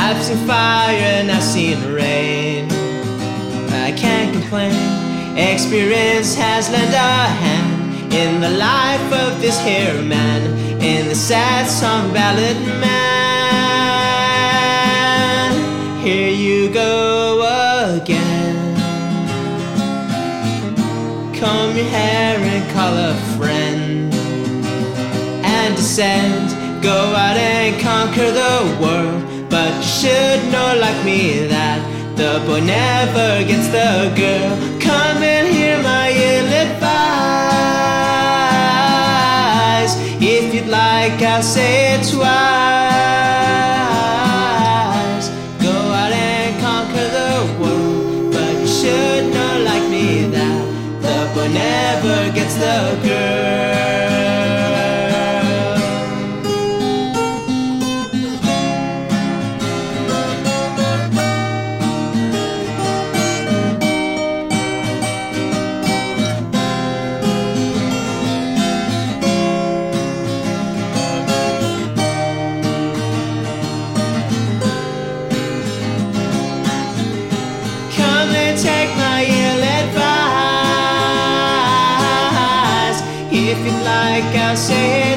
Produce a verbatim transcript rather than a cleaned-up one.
I've seen fire and I've seen rain. I can't complain. Experience has lent a hand in the life of this here man, in the sad song ballad man. Here you go again. Comb your hair and call a friend and descend. Go out and conquer the world. But you should know like me that the boy never gets the girl. Come and hear my ill advice. If you'd like, I'll say it twice. Go out and conquer the world. But you should know like me that the boy never gets the girl. Take my ill advice. If you'd like, I'll say